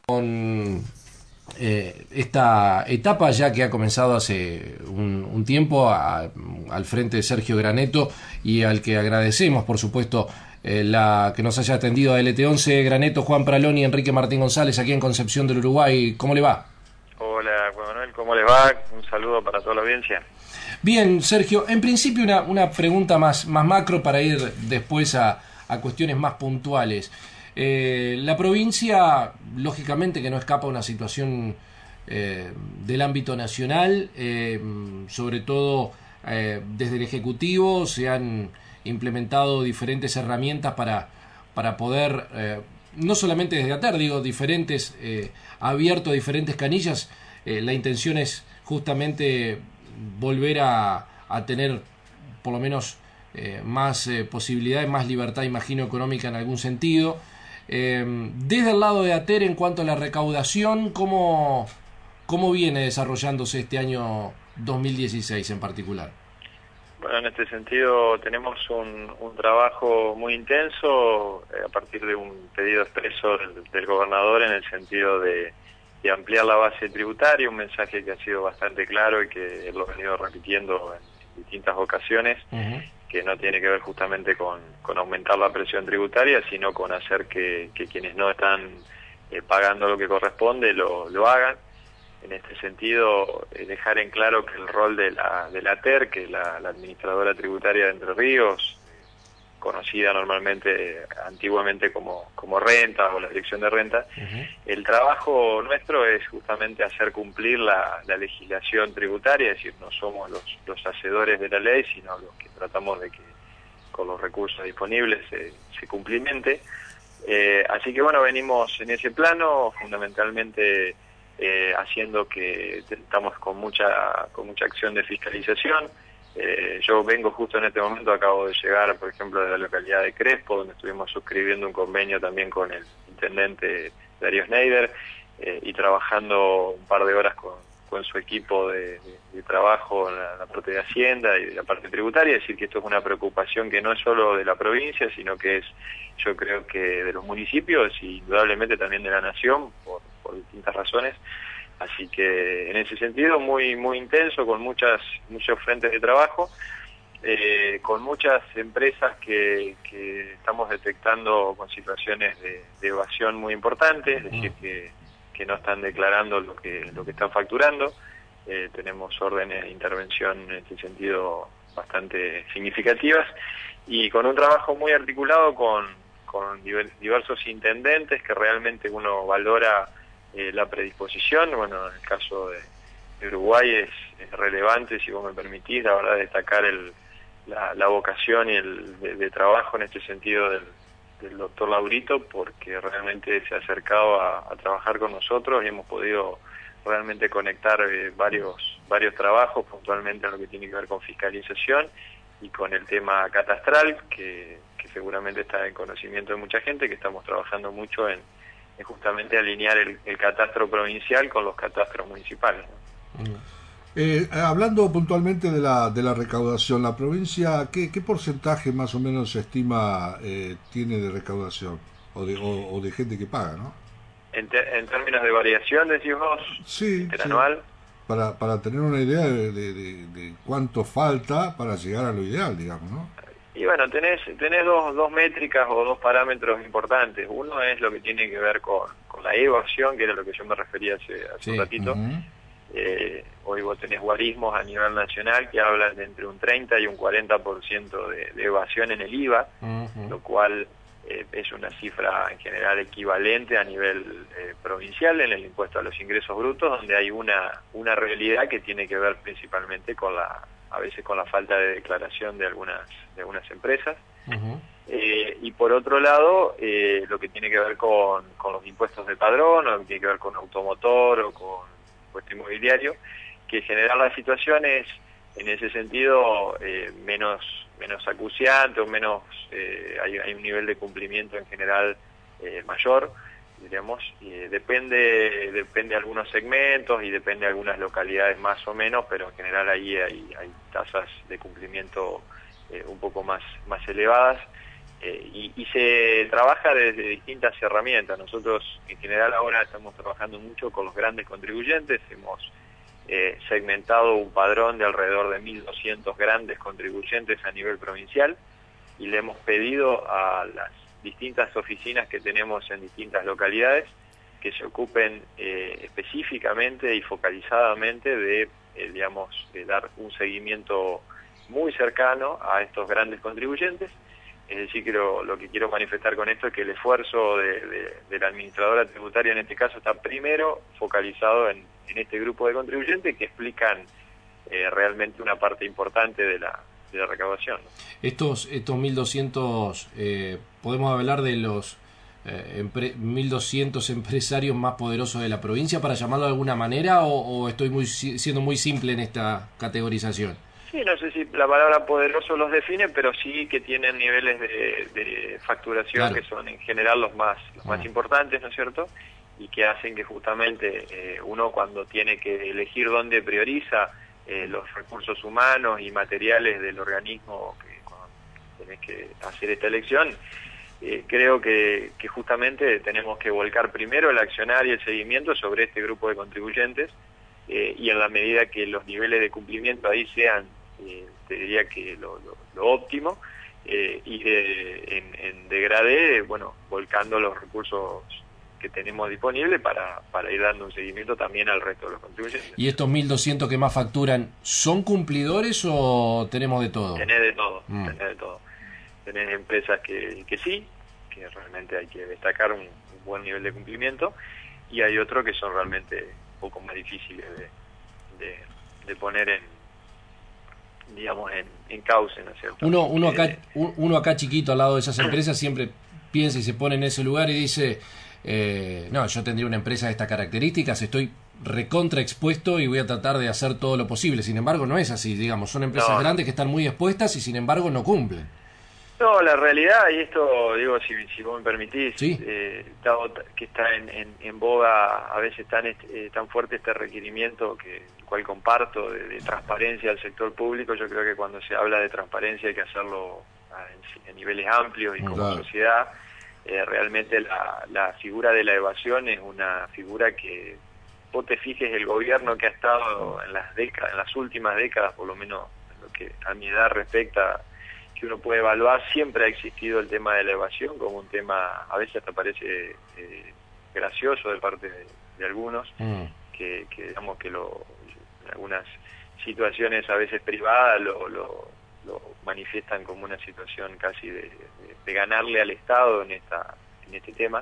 con esta etapa ya que ha comenzado hace un tiempo al frente de Sergio Graneto, y al que agradecemos, por supuesto, que nos haya atendido a LT11. Graneto, Juan Pralón y Enrique Martín González, aquí en Concepción del Uruguay. ¿Cómo le va? Hola, Juan Manuel, ¿cómo le va? Un saludo para toda la audiencia. Bien, Sergio, en principio una pregunta más macro para ir después a cuestiones más puntuales. La provincia, lógicamente que no escapa a una situación del ámbito nacional, sobre todo desde el Ejecutivo se han implementado diferentes herramientas para poder, no solamente desde ATER, digo, abierto diferentes canillas. La intención es justamente volver a tener por lo menos más posibilidades, más libertad, imagino, económica en algún sentido. Desde el lado de ATER, en cuanto a la recaudación, ¿cómo viene desarrollándose este año 2016 en particular? Bueno, en este sentido tenemos un trabajo muy intenso a partir de un pedido expreso del gobernador en el sentido de ampliar la base tributaria, un mensaje que ha sido bastante claro y que él lo ha venido repitiendo en distintas ocasiones, que no tiene que ver justamente con aumentar la presión tributaria, sino con hacer que quienes no están pagando lo que corresponde lo hagan. En este sentido, dejar en claro que el rol de la ATER, que es la administradora tributaria de Entre Ríos, conocida antiguamente como renta o la dirección de renta, el trabajo nuestro es justamente hacer cumplir la legislación tributaria, es decir, no somos los hacedores de la ley, sino los que tratamos de que con los recursos disponibles se cumplimente. Así que bueno, venimos en ese plano, fundamentalmente haciendo que estamos con mucha acción de fiscalización. Yo vengo justo en este momento, acabo de llegar, por ejemplo, de la localidad de Crespo, donde estuvimos suscribiendo un convenio también con el intendente Darío Schneider, y trabajando un par de horas con su equipo de trabajo en la parte de Hacienda y de la parte tributaria. Es decir, que esto es una preocupación que no es solo de la provincia, sino que es, yo creo que de los municipios y indudablemente también de la nación, por distintas razones. Así que en ese sentido muy intenso, con muchos frentes de trabajo, con muchas empresas que estamos detectando con situaciones de evasión muy importantes, es decir, que no están declarando lo que están facturando. Tenemos órdenes de intervención en este sentido bastante significativas, y con un trabajo muy articulado con diversos intendentes que realmente uno valora la predisposición. Bueno, en el caso de Uruguay es relevante, si vos me permitís, la verdad, destacar la vocación y de trabajo en este sentido del doctor Laurito, porque realmente se ha acercado a trabajar con nosotros y hemos podido realmente conectar varios trabajos, puntualmente en lo que tiene que ver con fiscalización y con el tema catastral, que seguramente está en conocimiento de mucha gente, que estamos trabajando mucho en justamente alinear el catastro provincial con los catastros municipales, ¿no? Hablando puntualmente de la recaudación, ¿la provincia qué porcentaje más o menos se estima tiene de recaudación o de gente que paga, ¿no? En términos de variación, decís vos, sí, interanual. Sí. Para tener una idea de cuánto falta para llegar a lo ideal, digamos, ¿no? Y bueno, tenés dos métricas o dos parámetros importantes. Uno es lo que tiene que ver con la evasión, que era lo que yo me refería hace un ratito. Hoy vos tenés guarismos a nivel nacional que hablan de entre un 30 y un 40% de evasión en el IVA, lo cual es una cifra en general equivalente a nivel provincial en el impuesto a los ingresos brutos, donde hay una realidad que tiene que ver principalmente a veces con la falta de declaración de algunas empresas. Y por otro lado, lo que tiene que ver con los impuestos de padrón, o lo que tiene que ver con automotor o con impuesto inmobiliario, que generar la situación es, en ese sentido, menos acuciante, o menos hay un nivel de cumplimiento en general mayor, diríamos. Depende de algunos segmentos y depende de algunas localidades más o menos, pero en general ahí hay tasas de cumplimiento un poco más elevadas. Y se trabaja desde distintas herramientas. Nosotros en general ahora estamos trabajando mucho con los grandes contribuyentes, hemos segmentado un padrón de alrededor de 1.200 grandes contribuyentes a nivel provincial y le hemos pedido a las distintas oficinas que tenemos en distintas localidades que se ocupen específicamente y focalizadamente de dar un seguimiento muy cercano a estos grandes contribuyentes. Es decir, que lo que quiero manifestar con esto es que el esfuerzo de la administradora tributaria en este caso está primero focalizado en este grupo de contribuyentes que explican realmente una parte importante de la recaudación, ¿no? Estos 1.200, podemos hablar de los 1.200 empresarios más poderosos de la provincia, para llamarlo de alguna manera, o estoy siendo muy simple en esta categorización. Sí, no sé si la palabra poderoso los define, pero sí que tienen niveles de facturación, claro, que son en general los más importantes, ¿no es cierto? Y que hacen que justamente uno, cuando tiene que elegir dónde prioriza los recursos humanos y materiales del organismo que cuando tenés que hacer esta elección, creo que justamente tenemos que volcar primero el accionar y el seguimiento sobre este grupo de contribuyentes, y en la medida que los niveles de cumplimiento ahí sean, te diría que lo óptimo, y en degradé, bueno, volcando los recursos que tenemos disponibles para ir dando un seguimiento también al resto de los contribuyentes. ¿Y estos 1.200 que más facturan son cumplidores o tenemos de todo? Tenés de todo, tenés de todo. Tenés empresas que sí, que realmente hay que destacar un buen nivel de cumplimiento, y hay otros que son realmente un poco más difíciles de poner en cauce, ¿no es cierto? Uno acá chiquito al lado de esas empresas siempre piensa y se pone en ese lugar y dice, no, yo tendría una empresa de estas características, estoy recontra expuesto y voy a tratar de hacer todo lo posible. Sin embargo, no es así, digamos, son empresas grandes que están muy expuestas y sin embargo no cumplen. No, la realidad, y esto digo, si vos me permitís, ¿sí? Que está en boga a veces tan fuerte este requerimiento, el cual comparto, de transparencia al sector público. Yo creo que cuando se habla de transparencia hay que hacerlo en niveles amplios y como sociedad. Realmente la figura de la evasión es una figura que, vos te fijes, el gobierno que ha estado en las últimas décadas, por lo menos en lo que a mi edad respecta, que uno puede evaluar, siempre ha existido el tema de la evasión como un tema, a veces hasta parece gracioso de parte de algunos, que digamos que en algunas situaciones a veces privadas lo manifiestan como una situación casi de ganarle al Estado en este tema.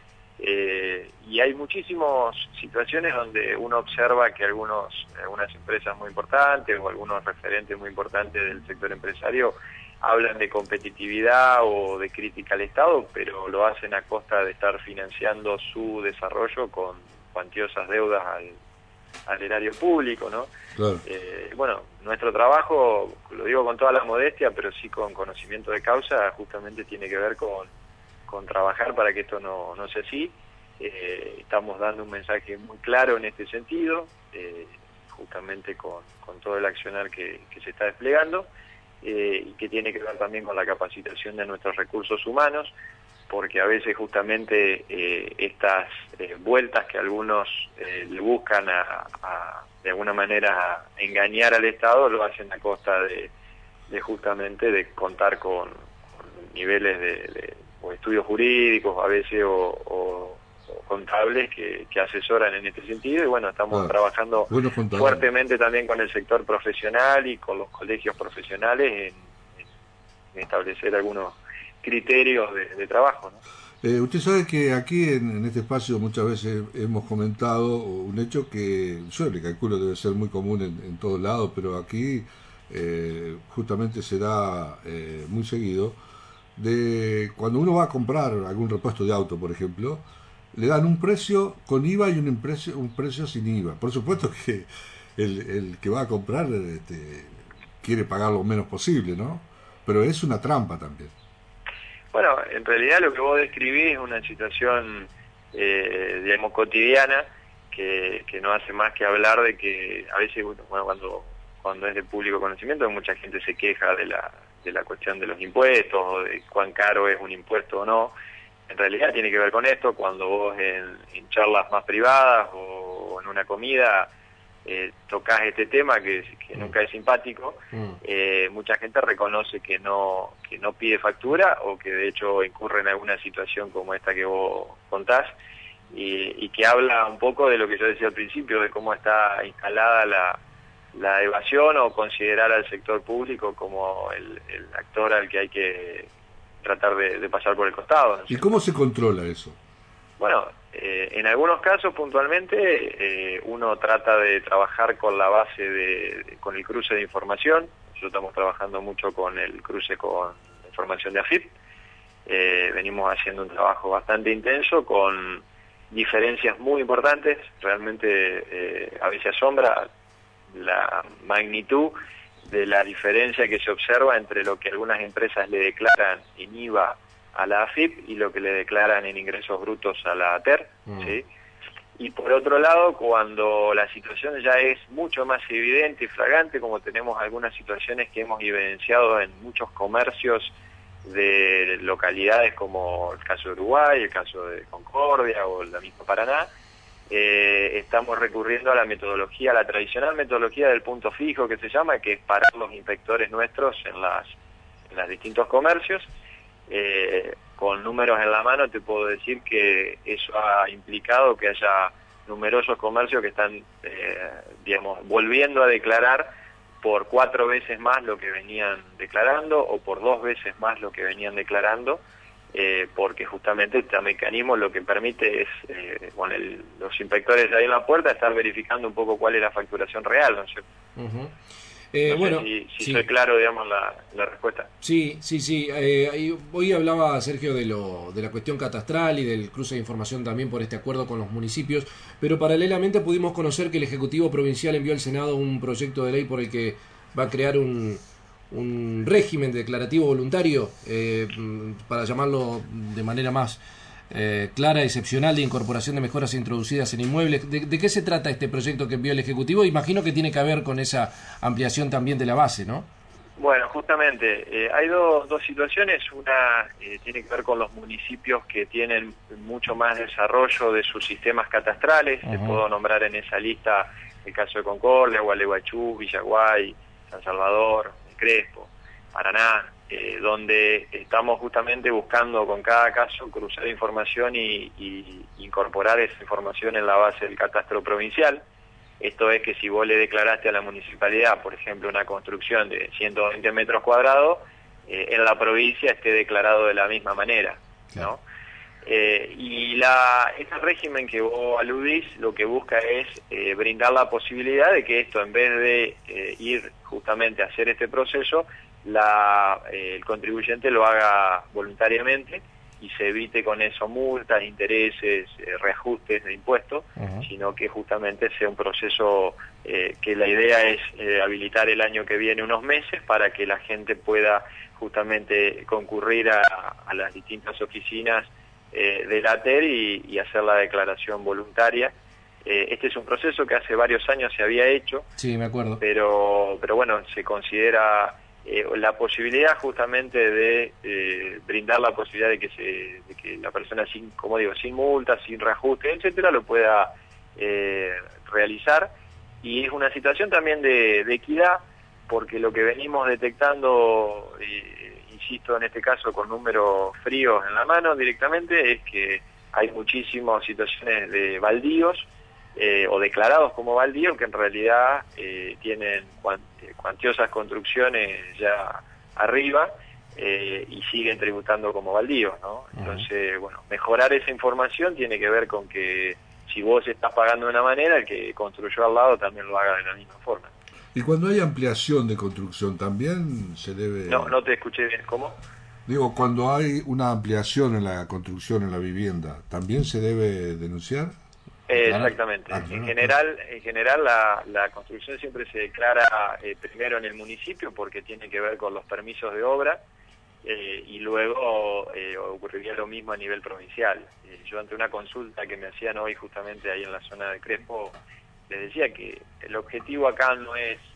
Y hay muchísimas situaciones donde uno observa que algunas empresas muy importantes o algunos referentes muy importantes del sector empresario hablan de competitividad o de crítica al Estado, pero lo hacen a costa de estar financiando su desarrollo con cuantiosas deudas al erario público, ¿no? Claro. Bueno, nuestro trabajo, lo digo con toda la modestia, pero sí con conocimiento de causa, justamente tiene que ver con trabajar para que esto no sea así. Estamos dando un mensaje muy claro en este sentido, justamente con todo el accionar que se está desplegando, y que tiene que ver también con la capacitación de nuestros recursos humanos, porque a veces justamente estas vueltas que algunos le buscan de alguna manera engañar al Estado, lo hacen a costa de justamente de contar con niveles o estudios jurídicos a veces o contables que asesoran en este sentido. Y bueno, estamos trabajando fuertemente también con el sector profesional y con los colegios profesionales en establecer algunos criterios de trabajo, ¿no? Usted sabe que aquí en este espacio muchas veces hemos comentado un hecho que yo le calculo debe ser muy común en todos lados, pero aquí justamente se da muy seguido, de cuando uno va a comprar algún repuesto de auto, por ejemplo, le dan un precio con IVA y un precio sin IVA. Por supuesto que el que va a comprar quiere pagar lo menos posible, ¿no? Pero es una trampa también. Bueno, en realidad lo que vos describís es una situación, digamos, cotidiana, que no hace más que hablar de que a veces, bueno, cuando es de público conocimiento, mucha gente se queja de de la cuestión de los impuestos, o de cuán caro es un impuesto o no. En realidad tiene que ver con esto, cuando vos en charlas más privadas o en una comida tocas este tema que nunca es simpático, mucha gente reconoce que no pide factura, o que de hecho incurre en alguna situación como esta que vos contás, y que habla un poco de lo que yo decía al principio, de cómo está instalada la evasión, o considerar al sector público como el actor al que hay que tratar de pasar por el costado, ¿no? ¿Y cómo se controla eso? Bueno, en algunos casos puntualmente uno trata de trabajar con la base con el cruce de información. Nosotros estamos trabajando mucho con el cruce con información de AFIP. Venimos haciendo un trabajo bastante intenso con diferencias muy importantes. Realmente a veces asombra la magnitud de la diferencia que se observa entre lo que algunas empresas le declaran en IVA a la AFIP y lo que le declaran en ingresos brutos a la ATER, ¿sí? Y por otro lado, cuando la situación ya es mucho más evidente y flagrante, como tenemos algunas situaciones que hemos evidenciado en muchos comercios de localidades como el caso de Uruguay, el caso de Concordia o la misma Paraná, estamos recurriendo a la metodología, a la tradicional metodología del punto fijo que se llama, que es parar los inspectores nuestros en los distintos comercios. Con números en la mano te puedo decir que eso ha implicado que haya numerosos comercios que están, digamos, volviendo a declarar por 4 veces más lo que venían declarando, o por 2 veces más lo que venían declarando, porque justamente este mecanismo lo que permite es, con los inspectores ahí en la puerta, estar verificando un poco cuál es la facturación real, ¿no es cierto? No bueno, sé si sí. soy claro, digamos, la respuesta. Sí. Hoy hablaba Sergio de la cuestión catastral y del cruce de información también por este acuerdo con los municipios, pero paralelamente pudimos conocer que el Ejecutivo Provincial envió al Senado un proyecto de ley por el que va a crear un régimen declarativo voluntario, para llamarlo de manera más clara, excepcional, de incorporación de mejoras introducidas en inmuebles. ¿De qué se trata este proyecto que envió el Ejecutivo? Imagino que tiene que ver con esa ampliación también de la base, ¿no? Bueno, justamente, hay dos situaciones. Una tiene que ver con los municipios que tienen mucho más desarrollo de sus sistemas catastrales. Te puedo nombrar en esa lista el caso de Concordia, Gualeguaychú, Villaguay, San Salvador, Crespo, Paraná, donde estamos justamente buscando con cada caso cruzar información y incorporar esa información en la base del catastro provincial. Esto es que si vos le declaraste a la municipalidad, por ejemplo, una construcción de 120 metros cuadrados, en la provincia esté declarado de la misma manera, ¿no? Y ese régimen que vos aludís lo que busca es brindar la posibilidad de que esto, en vez de ir justamente a hacer este proceso, el contribuyente lo haga voluntariamente y se evite con eso multas, intereses, reajustes de impuestos, sino que justamente sea un proceso que la idea es habilitar el año que viene unos meses para que la gente pueda justamente concurrir a las distintas oficinas de la ATER y hacer la declaración voluntaria. Este es un proceso que hace varios años se había hecho. Sí, me acuerdo. Pero bueno, se considera la posibilidad justamente de brindar la posibilidad de que la persona, sin multas, sin reajuste, etcétera, lo pueda realizar. Y es una situación también de equidad, porque lo que venimos detectando, insisto, en este caso con números fríos en la mano directamente, es que hay muchísimas situaciones de baldíos o declarados como baldíos que en realidad tienen cuantiosas construcciones ya arriba y siguen tributando como baldíos, ¿no? Entonces, bueno, mejorar esa información tiene que ver con que si vos estás pagando de una manera, el que construyó al lado también lo haga de la misma forma. Y cuando hay ampliación de construcción, ¿también se debe...? No te escuché bien, ¿cómo? Digo, cuando hay una ampliación en la construcción, en la vivienda, ¿también se debe denunciar? Exactamente. En general la construcción siempre se declara primero en el municipio porque tiene que ver con los permisos de obra y luego ocurriría lo mismo a nivel provincial. Yo ante una consulta que me hacían hoy justamente ahí en la zona de Crespo, les decía que el objetivo acá no es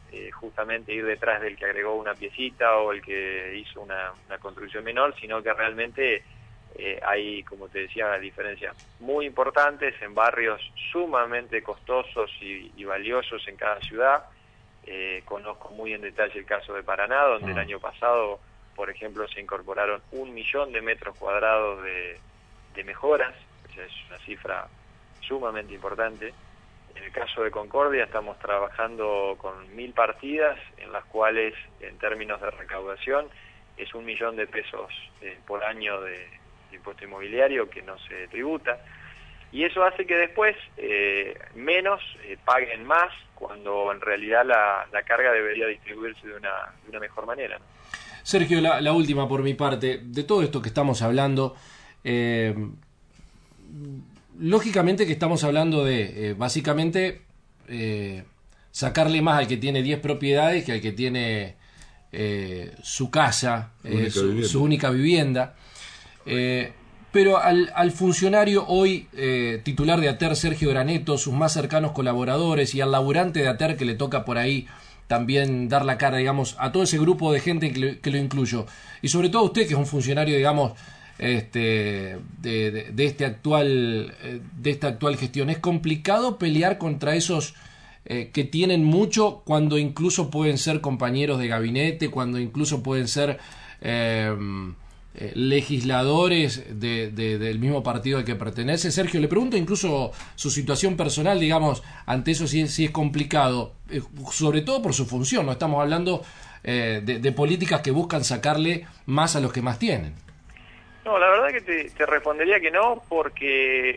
justamente ir detrás del que agregó una piecita o el que hizo una construcción menor, sino que realmente hay, como te decía, diferencias muy importantes en barrios sumamente costosos y valiosos en cada ciudad. Conozco muy en detalle el caso de Paraná, donde el año pasado, por ejemplo, se incorporaron 1 millón de metros cuadrados de mejoras. O sea, es una cifra sumamente importante. En el caso de Concordia estamos trabajando con 1000 partidas, en las cuales, en términos de recaudación, es 1 millón de pesos por año de impuesto inmobiliario que no se tributa. Y eso hace que después menos paguen más, cuando en realidad la carga debería distribuirse de una mejor manera, ¿no? Sergio, la última por mi parte. De todo esto que estamos hablando, lógicamente que estamos hablando de, básicamente, sacarle más al que tiene 10 propiedades que al que tiene su casa, su única vivienda. Pero al funcionario hoy, titular de ATER, Sergio Graneto, sus más cercanos colaboradores, y al laburante de ATER, que le toca por ahí también dar la cara, digamos, a todo ese grupo de gente que lo incluyo, y sobre todo a usted, que es un funcionario, digamos, de esta actual gestión, ¿es complicado pelear contra esos que tienen mucho, cuando incluso pueden ser compañeros de gabinete, cuando incluso pueden ser legisladores del mismo partido al que pertenece? Sergio, le pregunto incluso su situación personal, digamos, ante eso sí es complicado, sobre todo por su función. No estamos hablando de políticas que buscan sacarle más a los que más tienen. No, la verdad que te respondería que no, porque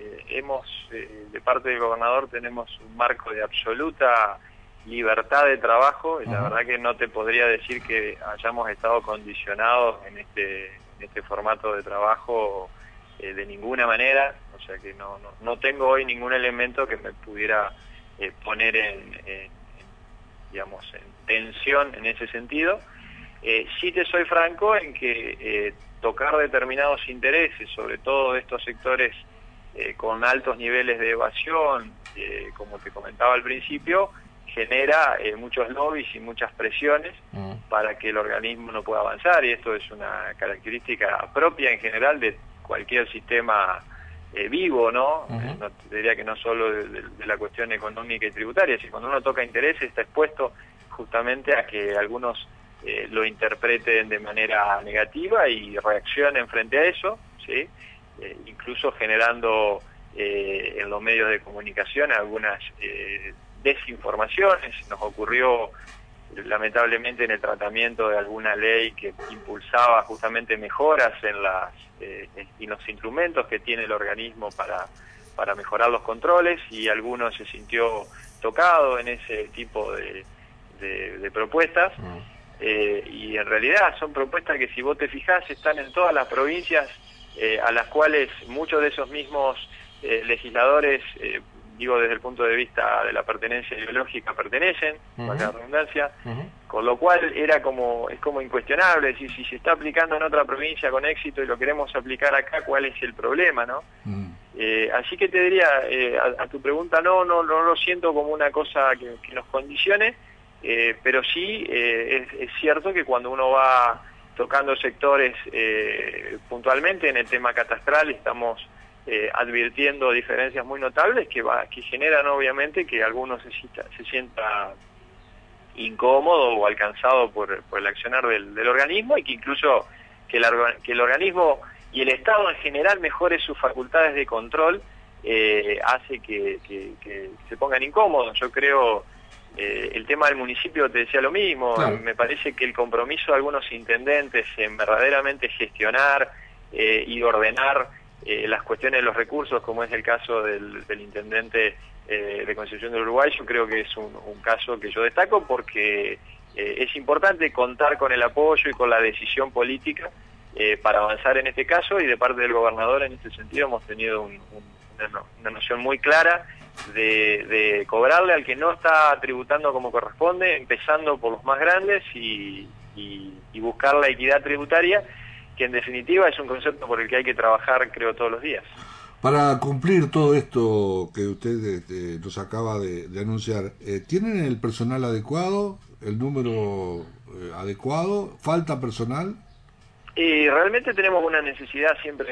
de parte del gobernador tenemos un marco de absoluta libertad de trabajo. La verdad que no te podría decir que hayamos estado condicionados en este formato de trabajo de ninguna manera. O sea que no tengo hoy ningún elemento que me pudiera poner digamos, en tensión en ese sentido. Sí te soy franco en que tocar determinados intereses, sobre todo de estos sectores con altos niveles de evasión, como te comentaba al principio, genera muchos lobbies y muchas presiones para que el organismo no pueda avanzar, y esto es una característica propia en general de cualquier sistema vivo, ¿no? No te diría que no solo de la cuestión económica y tributaria, si cuando uno toca intereses está expuesto justamente a que algunos lo interpreten de manera negativa y reaccionen frente a eso, ¿sí? Incluso generando en los medios de comunicación algunas desinformaciones. Nos ocurrió lamentablemente en el tratamiento de alguna ley que impulsaba justamente mejoras en los instrumentos que tiene el organismo para mejorar los controles, y alguno se sintió tocado en ese tipo de propuestas. Y en realidad son propuestas que, si vos te fijás, están en todas las provincias, a las cuales muchos de esos mismos legisladores, digo desde el punto de vista de la pertenencia ideológica, pertenecen, para la redundancia, con lo cual es como incuestionable. Es decir, si se está aplicando en otra provincia con éxito y lo queremos aplicar acá, ¿cuál es el problema, no? Así que te diría, a tu pregunta, no lo siento como una cosa que nos condicione. Pero sí es cierto que cuando uno va tocando sectores puntualmente en el tema catastral, estamos advirtiendo diferencias muy notables que generan obviamente que algunos se sienta incómodo o alcanzado por el accionar del organismo, y que incluso que el organismo y el Estado en general mejore sus facultades de control hace que se pongan incómodos. Yo creo... el tema del municipio, te decía lo mismo. Claro. Me parece que el compromiso de algunos intendentes en verdaderamente gestionar y ordenar las cuestiones de los recursos, como es el caso del intendente de Concepción del Uruguay, yo creo que es un caso que yo destaco, porque es importante contar con el apoyo y con la decisión política para avanzar en este caso, y de parte del gobernador en este sentido hemos tenido una noción muy clara de cobrarle al que no está tributando como corresponde, empezando por los más grandes, y buscar la equidad tributaria, que en definitiva es un concepto por el que hay que trabajar, creo, todos los días. Para cumplir todo esto que usted nos acaba de anunciar, ¿tienen el personal adecuado, el número adecuado? ¿Falta personal? Y realmente tenemos una necesidad siempre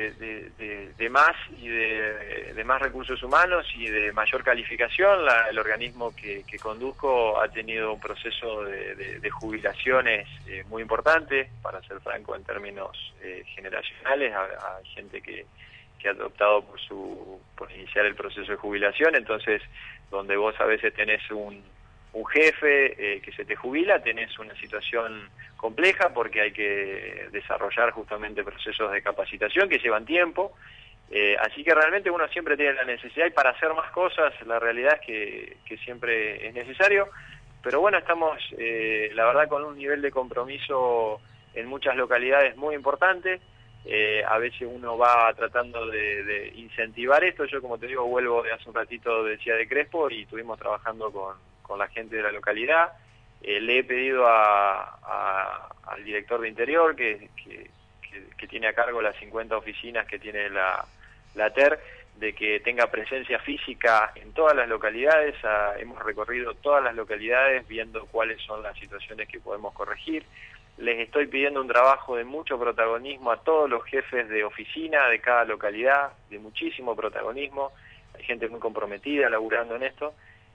de más y de más recursos humanos y de mayor calificación. El organismo que conduzco ha tenido un proceso de jubilaciones muy importante, para ser franco, en términos generacionales. Hay gente que ha optado por iniciar el proceso de jubilación, entonces donde vos a veces tenés un jefe que se te jubila, tenés una situación compleja porque hay que desarrollar justamente procesos de capacitación que llevan tiempo, así que realmente uno siempre tiene la necesidad, y para hacer más cosas la realidad es que siempre es necesario, pero bueno, estamos la verdad con un nivel de compromiso en muchas localidades muy importante. A veces uno va tratando de incentivar esto. Yo, como te digo, vuelvo de hace un ratito de Ciudad de Crespo y estuvimos trabajando con la gente de la localidad. Le he pedido al director de Interior, que tiene a cargo las 50 oficinas que tiene la TER, de que tenga presencia física en todas las localidades. Hemos recorrido todas las localidades viendo cuáles son las situaciones que podemos corregir. Les estoy pidiendo un trabajo de mucho protagonismo a todos los jefes de oficina de cada localidad, de muchísimo protagonismo. Hay gente muy comprometida laburando en esto.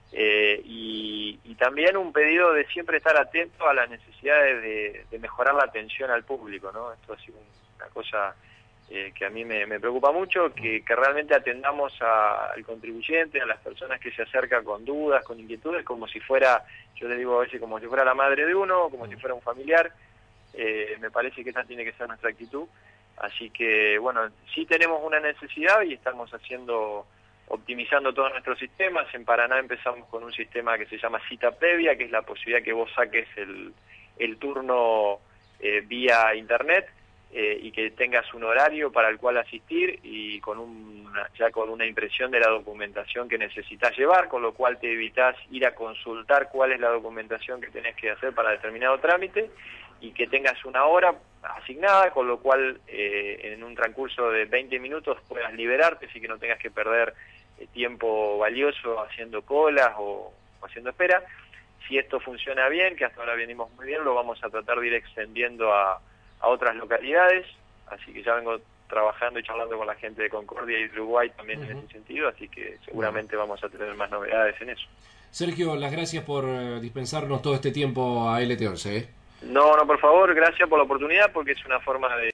Y también un pedido de siempre estar atento a las necesidades de mejorar la atención al público, ¿no? Esto ha sido una cosa que a mí me preocupa mucho, que realmente atendamos al contribuyente, a las personas que se acercan con dudas, con inquietudes, como si fuera, yo le digo a veces, como si fuera la madre de uno, como si fuera un familiar. Me parece que esa tiene que ser nuestra actitud. Así que, bueno, sí tenemos una necesidad y estamos optimizando todos nuestros sistemas. En Paraná empezamos con un sistema que se llama cita previa, que es la posibilidad que vos saques el turno vía internet y que tengas un horario para el cual asistir, y ya con una impresión de la documentación que necesitas llevar, con lo cual te evitás ir a consultar cuál es la documentación que tenés que hacer para determinado trámite, y que tengas una hora asignada, con lo cual en un transcurso de 20 minutos puedas liberarte, así que no tengas que perder tiempo valioso haciendo colas o haciendo espera. Si esto funciona bien, que hasta ahora venimos muy bien, lo vamos a tratar de ir extendiendo a otras localidades, así que ya vengo trabajando y charlando con la gente de Concordia y de Uruguay también en ese sentido, así que seguramente vamos a tener más novedades en eso. Sergio, las gracias por dispensarnos todo este tiempo a LT11. No, por favor, gracias por la oportunidad, porque es una forma de